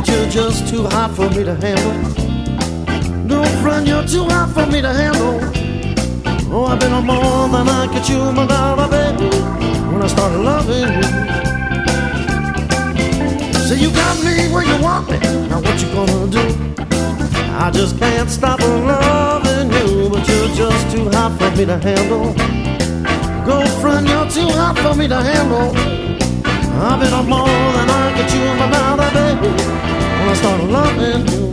but you're just too hot for me to handle. Girlfriend, you're too hot for me to handle. Oh, I've been on more than I could chew my dollar, baby, when I started loving you. So you got me where you want me, now what you gonna do? I just can't stop loving you, but you're just too hot for me to handle. Girlfriend, you're too hot for me to handle. I've been on more than I could chew my dollar, baby, when I started loving you.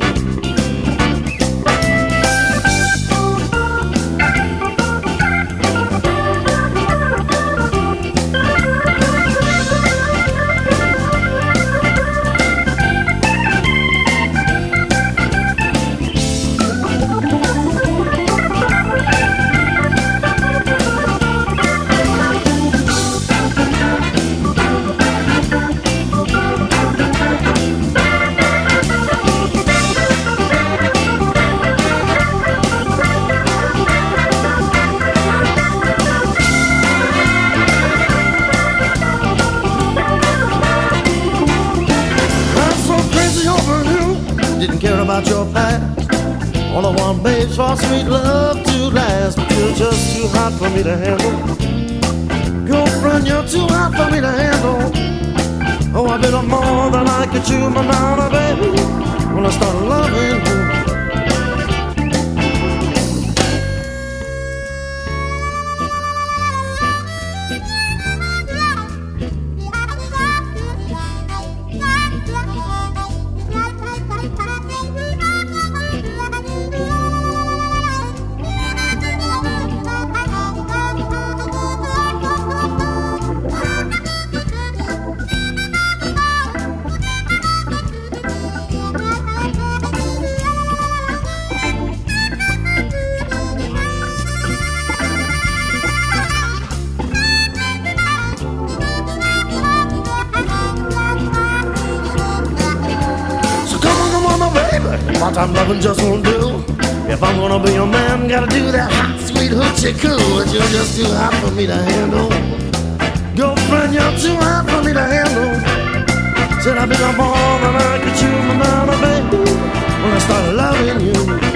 Didn't care about your past. All I want, babe's for sweet love to last. But you're just too hot for me to handle. Girlfriend, you're too hot for me to handle. Oh, I've been on more than I could chew my mouth, baby, when I started loving you. Part-time loving just won't do. If I'm gonna be your man, gotta do that hot, sweet hoochie coo. But you're just too hot for me to handle. Girlfriend, you're too hot for me to handle. Said I've been up all than I could chew my mouth, baby, when I started loving you.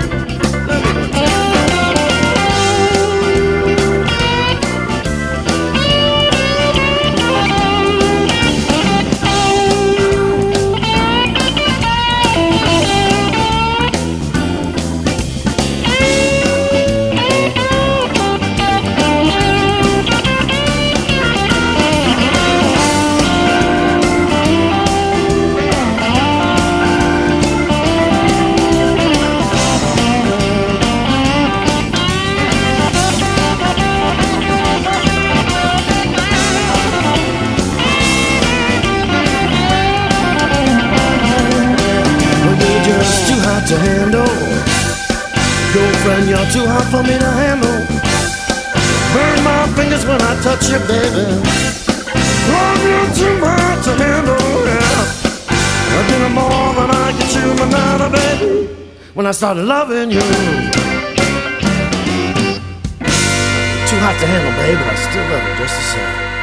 To handle. Girlfriend, you're too hot for me to handle. Burn my fingers when I touch you, baby. Love, you're too hot to handle, yeah. I've been more than I can chew my mouth, baby, when I started loving you. Too hot to handle, baby, but I still love you just the same.